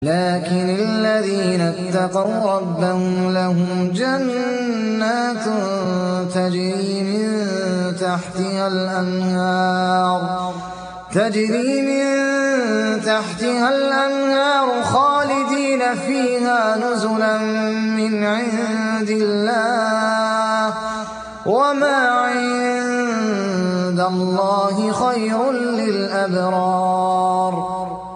لكن الذين اتقوا ربهم لهم جنات تجري من تحتها الأنهار خالدين فيها نزلا من عند الله وما عند الله خير للأبرار